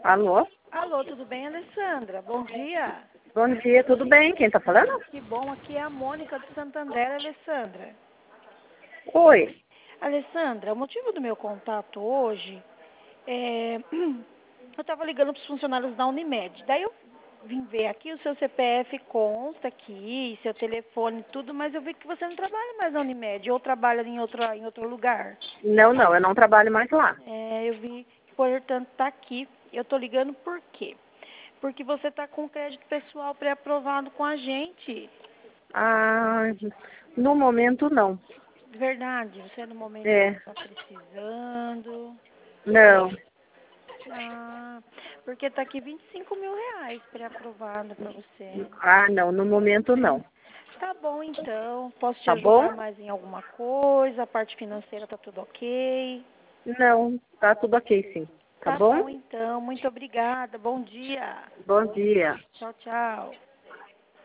Alô? Alô, tudo bem, Alessandra? Bom dia. Bom dia, tudo bem? Quem tá falando? Que bom, aqui é a Mônica de Santander, Alessandra. Oi. Alessandra, o motivo do meu contato hoje é... Eu estava ligando para os funcionários da Unimed. Daí eu vim ver aqui, o seu CPF consta aqui, seu telefone e tudo, mas eu vi que você não trabalha mais na Unimed, ou trabalha em outro lugar. Não, eu não trabalho mais lá. Eu vi que, portanto, está aqui. Eu estou ligando por quê? Porque você está com crédito pessoal pré-aprovado com a gente. Ah, no momento não. Verdade, você no momento não É, está precisando. não. Ah, porque está aqui R$ 25.000 pré-aprovado para você. Ah, não, no momento não. Tá bom, então. Posso te Tá bom? ajudar mais em alguma coisa? A parte financeira tá tudo ok? Não, tá tudo ok sim. Tá Tá bom? bom, então. Muito obrigada. Bom dia. Bom dia. Tchau, tchau.